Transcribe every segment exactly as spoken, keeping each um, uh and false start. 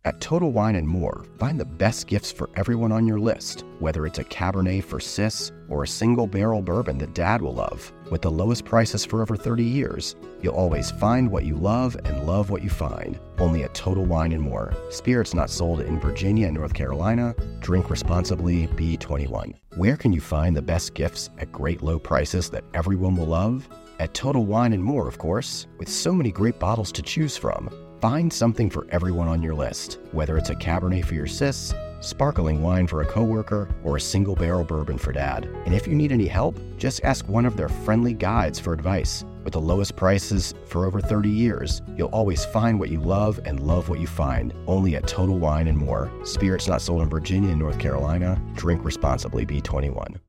At Total Wine and More, find the best gifts for everyone on your list, whether it's a Cabernet for Sis or a single barrel bourbon that Dad will love. With the lowest prices for over thirty years, you'll always find what you love and love what you find. Only at Total Wine and More. Spirits not sold in Virginia and North Carolina. Drink responsibly. B twenty-one. Where can you find the best gifts at great low prices that everyone will love? At Total Wine and More, of course. With so many great bottles to choose from, find something for everyone on your list, whether it's a Cabernet for your sis, sparkling wine for a coworker, or a single barrel bourbon for Dad. And if you need any help, just ask one of their friendly guides for advice. With the lowest prices for over thirty years, you'll always find what you love and love what you find. Only at Total Wine and More. Spirits not sold in Virginia and North Carolina. Drink responsibly. B twenty-one.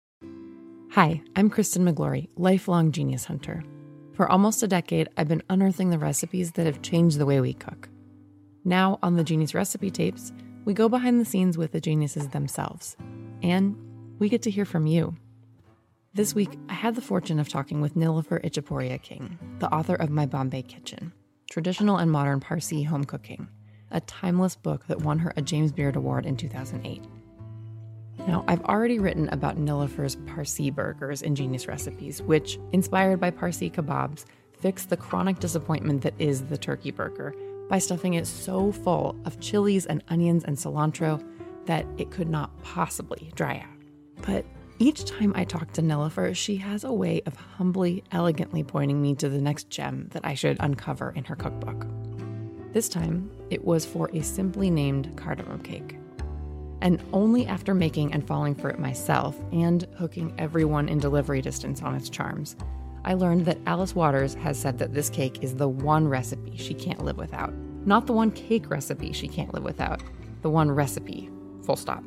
Hi, I'm Kristen McGlory, lifelong genius hunter. For almost a decade, I've been unearthing the recipes that have changed the way we cook. Now, on the Genius Recipe Tapes, we go behind the scenes with the geniuses themselves. And we get to hear from you. This week, I had the fortune of talking with Nilofer Ichaporia King, the author of My Bombay Kitchen, Traditional and Modern Parsi Home Cooking, a timeless book that won her a James Beard Award in two thousand eight. Now, I've already written about Nilofer's Parsi burgers in Genius Recipes, which, inspired by Parsi kebabs, fix the chronic disappointment that is the turkey burger by stuffing it so full of chilies and onions and cilantro that it could not possibly dry out. But each time I talk to Nilofer, she has a way of humbly, elegantly pointing me to the next gem that I should uncover in her cookbook. This time, it was for a simply named cardamom cake. And only after making and falling for it myself and hooking everyone in delivery distance on its charms, I learned that Alice Waters has said that this cake is the one recipe she can't live without. Not the one cake recipe she can't live without, the one recipe, full stop.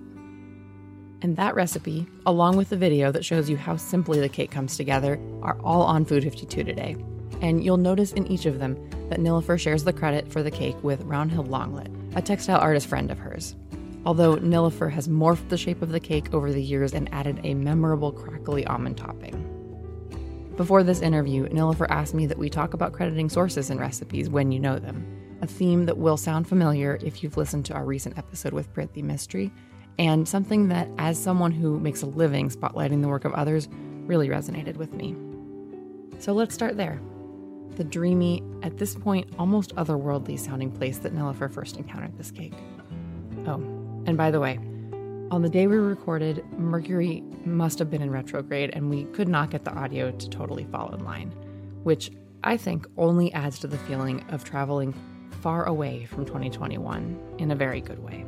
And that recipe, along with the video that shows you how simply the cake comes together, are all on Food fifty-two today. And you'll notice in each of them that Nilofer shares the credit for the cake with Roundhill Longlet, a textile artist friend of hers. Although Nilofer has morphed the shape of the cake over the years and added a memorable crackly almond topping. Before this interview, Nilofer asked me that we talk about crediting sources in recipes when you know them, a theme that will sound familiar if you've listened to our recent episode with Priti Mistry, and something that, as someone who makes a living spotlighting the work of others, really resonated with me. So let's start there. The dreamy, at this point almost otherworldly sounding place that Nilofer first encountered this cake. Oh, and by the way, on the day we recorded, Mercury must have been in retrograde and we could not get the audio to totally fall in line, which I think only adds to the feeling of traveling far away from twenty twenty-one in a very good way.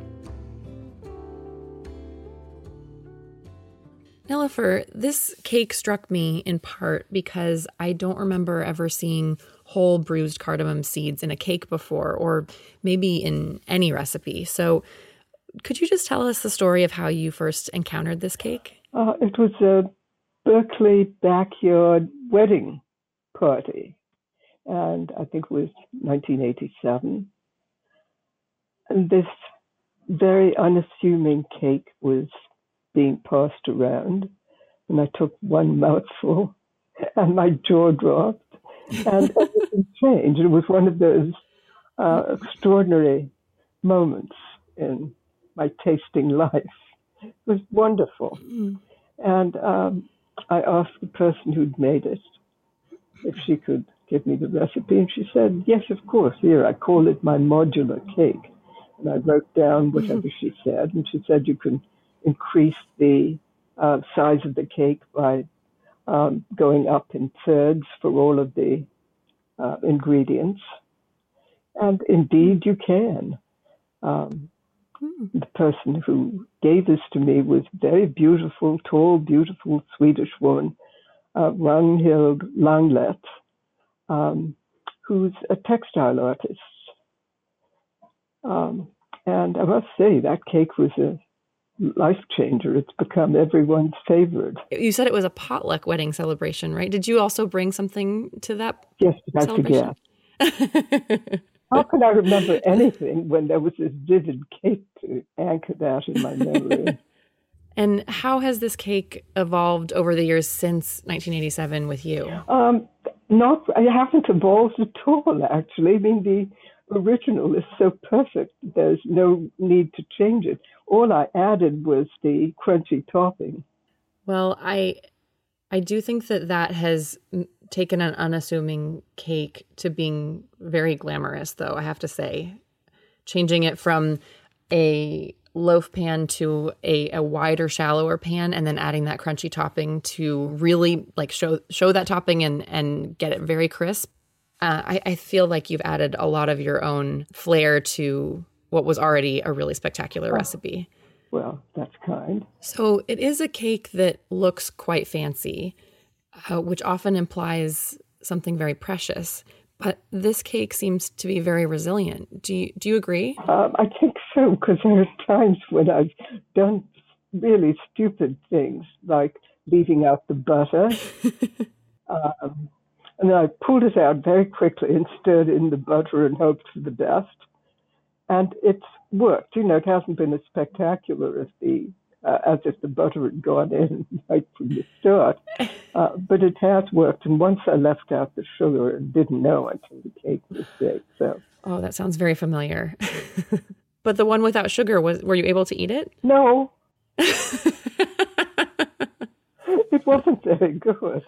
Nilofer, this cake struck me in part because I don't remember ever seeing whole bruised cardamom seeds in a cake before, or maybe in any recipe. So could you just tell us the story of how you first encountered this cake? Uh, it was a Berkeley backyard wedding party, and I think it was nineteen eighty-seven. And this very unassuming cake was being passed around, and I took one mouthful, and my jaw dropped, and everything changed. It was one of those uh, extraordinary moments in my tasting life. It was wonderful. Mm. And um, I asked the person who'd made it if she could give me the recipe, and she said, yes, of course. Here, I call it my modular cake. And I wrote down whatever mm. she said, and she said you can increase the uh, size of the cake by um, going up in thirds for all of the uh, ingredients. And indeed, you can. Um, mm. The person who gave this to me was a very beautiful, tall, beautiful Swedish woman, uh, Ragnhild Langlet, um, who's a textile artist. Um, and I must say, that cake was a life changer. It's become everyone's favorite. You said it was a potluck wedding celebration, right? Did you also bring something to that? Yes, but I forget. How can I remember anything when there was this vivid cake to anchor that in my memory? And how has this cake evolved over the years since nineteen eighty-seven with you? Um, not, I haven't evolved at all, actually. I mean, the original is so perfect. There's no need to change it. All I added was the crunchy topping. Well, I I do think that that has taken an unassuming cake to being very glamorous, though, I have to say. Changing it from a loaf pan to a, a wider, shallower pan, and then adding that crunchy topping to really like show show that topping and, and get it very crisp. Uh, I, I feel like you've added a lot of your own flair to what was already a really spectacular oh. recipe. Well, that's kind. So it is a cake that looks quite fancy, uh, which often implies something very precious. But this cake seems to be very resilient. Do you, do you agree? Um, I think so, because there are times when I've done really stupid things, like leaving out the butter. um, and then I pulled it out very quickly and stirred in the butter and hoped for the best. And it's worked. You know, it hasn't been as spectacular as the uh, as if the butter had gone in right from the start, uh, but it has worked. And once I left out the sugar and didn't know until the cake was baked. So, oh, that sounds very familiar. But the one without sugar, was were you able to eat it? No, it wasn't very good.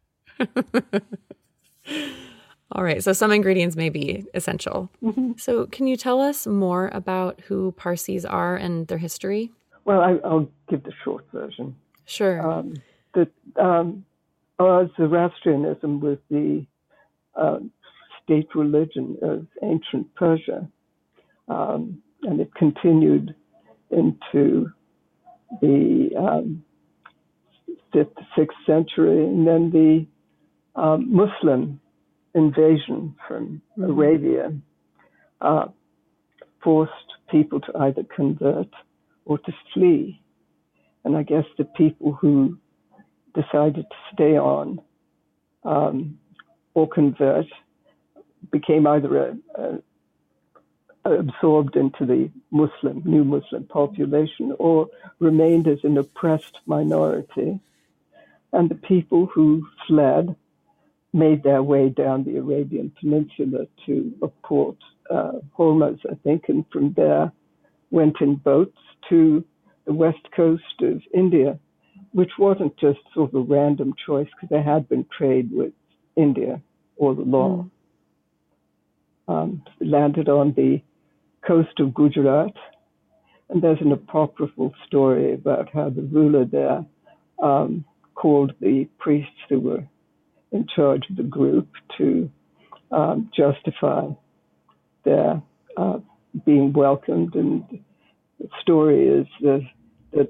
All right, so some ingredients may be essential. Mm-hmm. So can you tell us more about who Parsis are and their history? Well, I, I'll give the short version. Sure. Um, the, um, uh, Zoroastrianism was the uh, state religion of ancient Persia, um, and it continued into the um, fifth, sixth century, and then the um, Muslim invasion from mm-hmm. Arabia uh, forced people to either convert or to flee. And I guess the people who decided to stay on um, or convert became either a, a, absorbed into the Muslim, new Muslim population, or remained as an oppressed minority. And the people who fled made their way down the Arabian Peninsula to a port, uh, Hormuz, I think, and from there went in boats to the west coast of India, which wasn't just sort of a random choice because there had been trade with India all along. Mm. Um, landed on the coast of Gujarat, and there's an apocryphal story about how the ruler there um, called the priests who were in charge of the group to um, justify their uh, being welcomed. And the story is that, that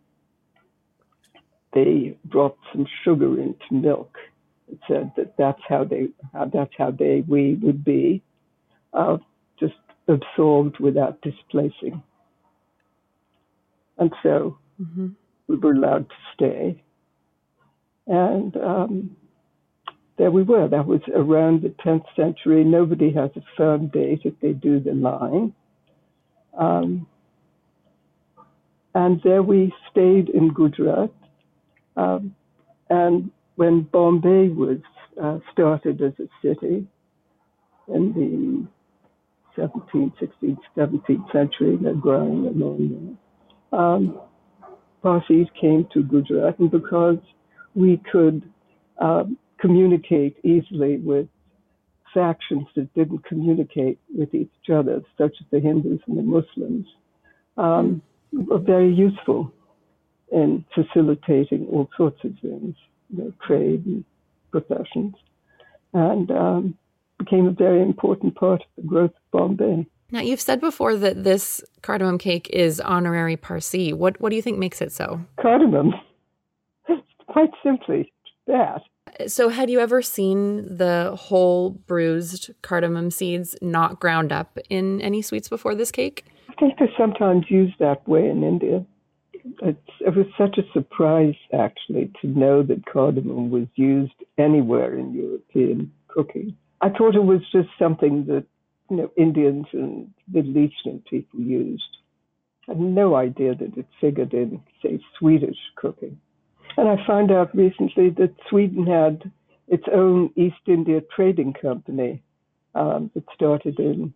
they dropped some sugar into milk. It said that that's how they, how, that's how they, we would be, uh, just absorbed without displacing. And so mm-hmm. we were allowed to stay. And um, there we were. That was around the tenth century. Nobody has a firm date if they do the line. Um, and there we stayed in Gujarat. Um, and when Bombay was uh, started as a city in the seventeenth, sixteenth, seventeenth century, they're growing along there, um, Parsis came to Gujarat, and because we could um, communicate easily with factions that didn't communicate with each other, such as the Hindus and the Muslims, um, mm. were very useful in facilitating all sorts of things, you know, trade and professions, and um, became a very important part of the growth of Bombay. Now, you've said before that this cardamom cake is honorary Parsi. What what do you think makes it so? Cardamom. Quite simply that. So had you ever seen the whole bruised cardamom seeds not ground up in any sweets before this cake? I think they're sometimes used that way in India. It's, it was such a surprise, actually, to know that cardamom was used anywhere in European cooking. I thought it was just something that, you know, Indians and Middle Eastern people used. I had no idea that it figured in, say, Swedish cooking. And I found out recently that Sweden had its own East India Trading Company um, that started in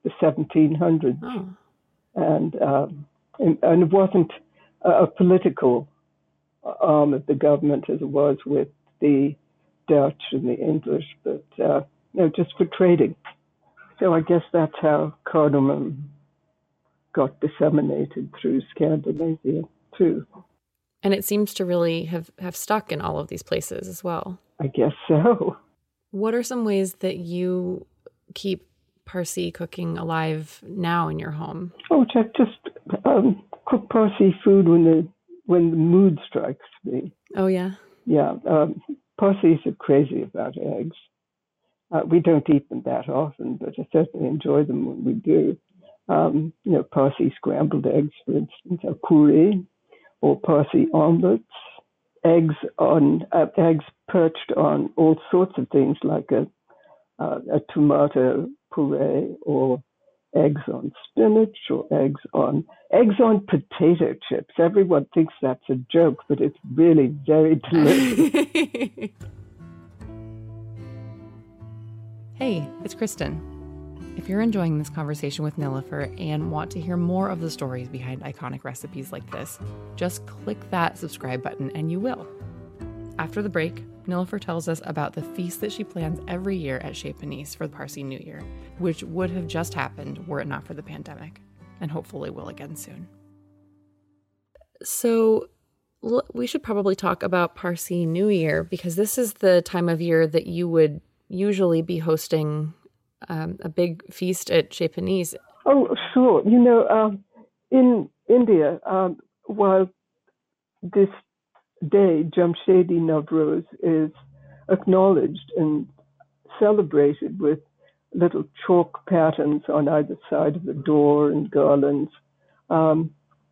the seventeen hundreds. Oh. And, um, and, and it wasn't a, a political arm of the government as it was with the Dutch and the English, but uh, you know, just for trading. So I guess that's how cardamom got disseminated through Scandinavia too. And it seems to really have, have stuck in all of these places as well. I guess so. What are some ways that you keep Parsi cooking alive now in your home? Oh, just, just um, cook Parsi food when the when the mood strikes me. Oh, yeah? Yeah. Um, Parsis are crazy about eggs. Uh, we don't eat them that often, but I certainly enjoy them when we do. Um, you know, Parsi scrambled eggs, for instance, or curry, or Parsi omelets, eggs on uh, eggs perched on all sorts of things like a uh, a tomato puree, or eggs on spinach, or eggs on eggs on potato chips. Everyone thinks that's a joke, but it's really very delicious. Hey, it's Kristen. If you're enjoying this conversation with Nilofer and want to hear more of the stories behind iconic recipes like this, just click that subscribe button and you will. After the break, Nilofer tells us about the feast that she plans every year at Chez Panisse for the Parsi New Year, which would have just happened were it not for the pandemic, and hopefully will again soon. So l- we should probably talk about Parsi New Year, because this is the time of year that you would usually be hosting um, a big feast at Chez Panisse. Oh, sure. You know, um, in India, um, while this day, Jamshedi Navroz, is acknowledged and celebrated with little chalk patterns on either side of the door and garlands, um,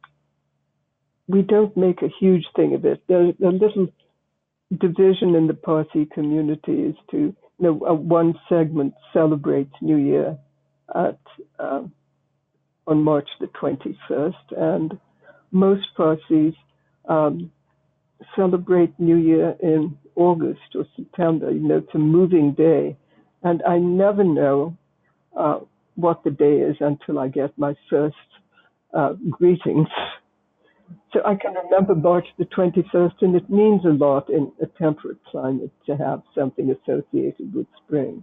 we don't make a huge thing of it. There's a little division in the Parsi community is to, you know, uh, one segment celebrates New Year at uh, on March the twenty-first, and most Parsis um, celebrate New Year in August or September. You know, it's a moving day, and I never know uh, what the day is until I get my first uh, greetings. So I can remember March the twenty-first, and it means a lot in a temperate climate to have something associated with spring.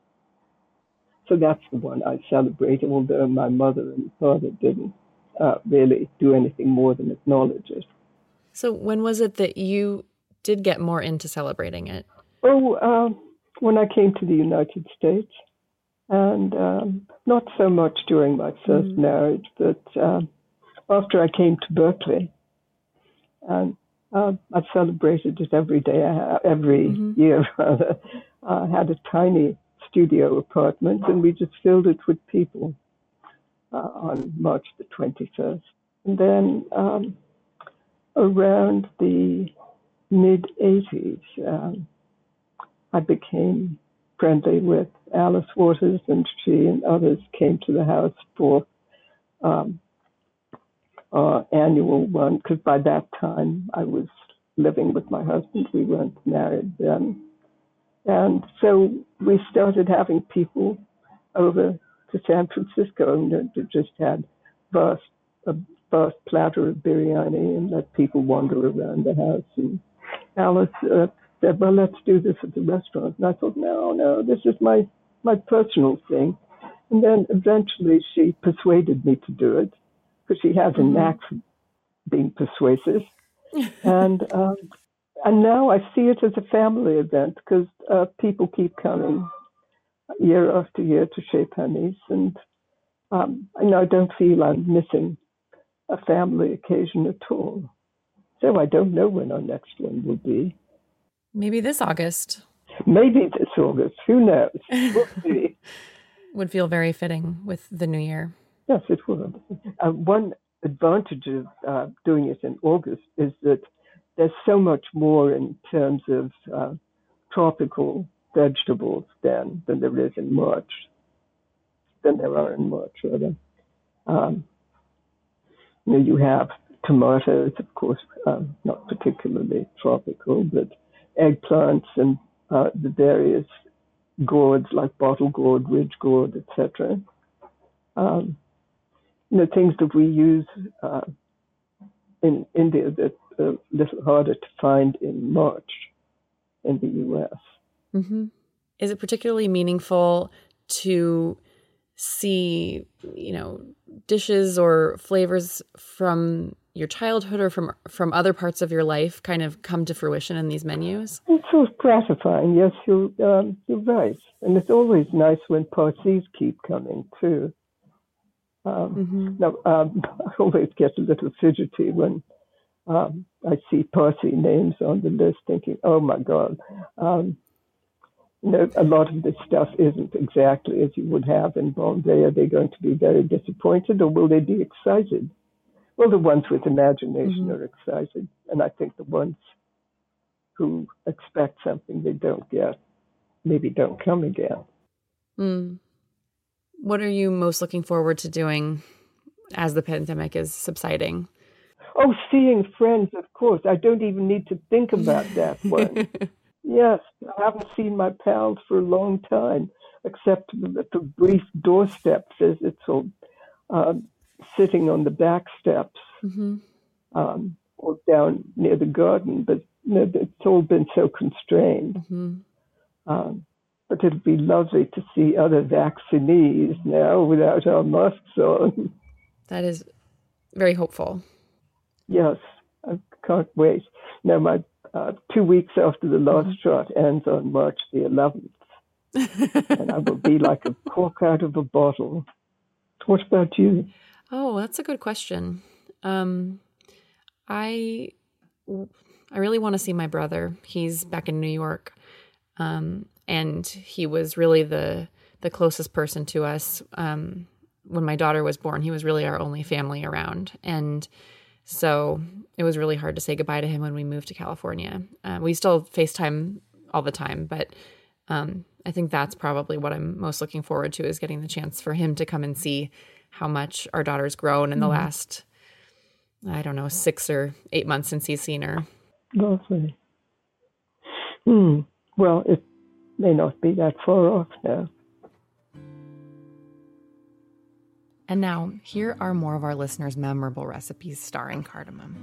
So that's the one I celebrate, although my mother and father didn't uh, really do anything more than acknowledge it. So when was it that you did get more into celebrating it? Oh, um, when I came to the United States, and um, not so much during my first mm. marriage, but um, after I came to Berkeley. And uh, I've celebrated it every day, every mm-hmm. year, rather. I had a tiny studio apartment, and we just filled it with people uh, on March the twenty-first. And then um, around the mid-eighties, um, I became friendly with Alice Waters, and she and others came to the house for um, our annual one, because by that time I was living with my husband. We weren't married then. And so we started having people over to San Francisco, and just had vast, a vast platter of biryani and let people wander around the house. And Alice uh, said, well, let's do this at the restaurant. And I thought, no, no, this is my, my personal thing. And then eventually she persuaded me to do it, because she has a mm-hmm. knack for being persuasive. and um, and now I see it as a family event, because uh, people keep coming year after year to Chez Panisse, and um, I know I don't feel I'm missing a family occasion at all. So I don't know when our next one will be. Maybe this August. Maybe this August. Who knows? We'll see. Would feel very fitting with the new year. Yes, it would. Uh, one advantage of uh, doing it in August is that there's so much more in terms of uh, tropical vegetables than, than there is in March, than there are in March, rather. Um, you know, you have tomatoes, of course, um, not particularly tropical, but eggplants and uh, the various gourds like bottle gourd, ridge gourd, et cetera. um, you know, things that we use uh, in India that are a little harder to find in March in the U S. Mm-hmm. Is it particularly meaningful to see, you know, dishes or flavors from your childhood or from from other parts of your life kind of come to fruition in these menus? It's so gratifying. Yes, you're, um, you're right. And it's always nice when Parsis keep coming, too. Um, mm-hmm. Now, um, I always get a little fidgety when um, I see Parsi names on the list thinking, oh, my God. Um, you know, a lot of this stuff isn't exactly as you would have in Bombay. Are they going to be very disappointed, or will they be excited? Well, the ones with imagination mm-hmm. are excited, and I think the ones who expect something they don't get maybe don't come again. Mm. What are you most looking forward to doing as the pandemic is subsiding? Oh, seeing friends, of course. I don't even need to think about that one. Yes, I haven't seen my pals for a long time, except the, the brief doorstep visits or uh, sitting on the back steps mm-hmm. um, or down near the garden. But you know, it's all been so constrained. Mm-hmm. Um, but it'll be lovely to see other vaccinees now without our masks on. That is very hopeful. Yes, I can't wait. Now, my uh, two weeks after the last mm-hmm. shot ends on March the eleventh, and I will be like a cork out of a bottle. What about you? Oh, that's a good question. Um, I I really want to see my brother. He's back in New York, um, and he was really the the closest person to us. Um, when my daughter was born, he was really our only family around, and so it was really hard to say goodbye to him when we moved to California. Uh, we still FaceTime all the time, but um, I think that's probably what I'm most looking forward to, is getting the chance for him to come and see how much our daughter's grown in the mm-hmm. last, I don't know, six or eight months since he's seen her. Lovely. Hmm. Well, it may not be that far off now. And now, here are more of our listeners' memorable recipes starring cardamom.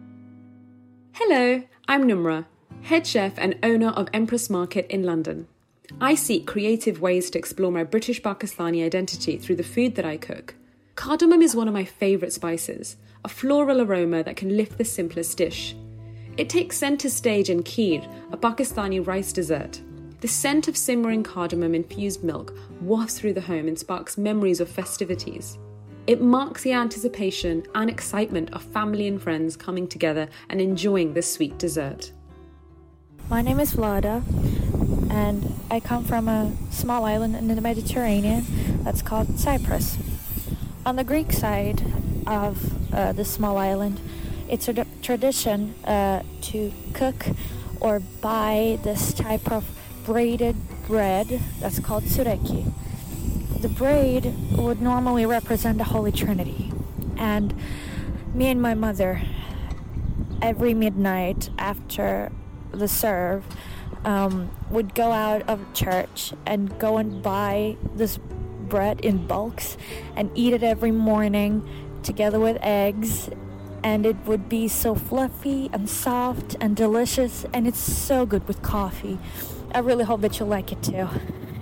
Hello, I'm Numra, head chef and owner of Empress Market in London. I seek creative ways to explore my British Pakistani identity through the food that I cook. Cardamom is one of my favourite spices, a floral aroma that can lift the simplest dish. It takes centre stage in kheer, a Pakistani rice dessert. The scent of simmering cardamom-infused milk wafts through the home and sparks memories of festivities. It marks the anticipation and excitement of family and friends coming together and enjoying this sweet dessert. My name is Vlada, and I come from a small island in the Mediterranean that's called Cyprus. On the Greek side of uh, this small island, it's a tradition uh, to cook or buy this type of braided bread that's called sureki. The braid would normally represent the Holy Trinity, and me and my mother, every midnight after the serve, um, would go out of church and go and buy this bread in bulks and eat it every morning together with eggs, and it would be so fluffy and soft and delicious, and it's so good with coffee. I really hope that you'll like it too.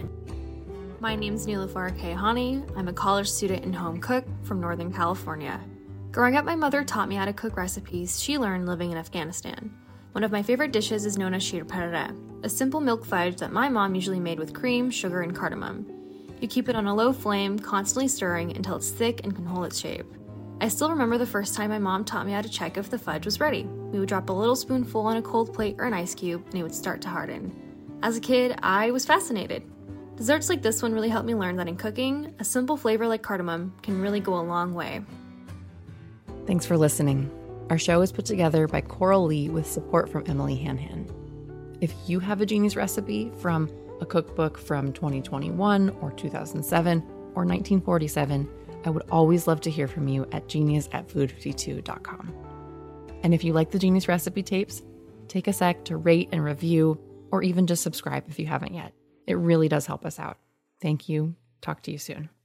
My name's Nilufar Kayhani. I'm a college student and home cook from Northern California. Growing up, my mother taught me how to cook recipes she learned living in Afghanistan. One of my favorite dishes is known as sheer parare, a simple milk fudge that my mom usually made with cream, sugar, and cardamom. You keep it on a low flame, constantly stirring until it's thick and can hold its shape. I still remember the first time my mom taught me how to check if the fudge was ready. We would drop a little spoonful on a cold plate or an ice cube, and it would start to harden. As a kid, I was fascinated. Desserts like this one really helped me learn that in cooking, a simple flavor like cardamom can really go a long way. Thanks for listening. Our show is put together by Coral Lee with support from Emily Hanhan. If you have a genius recipe from a cookbook from twenty twenty-one or two thousand seven or nineteen forty-seven, I would always love to hear from you at genius at food fifty-two dot com. And if you like the Genius Recipe Tapes, take a sec to rate and review, or even just subscribe if you haven't yet. It really does help us out. Thank you. Talk to you soon.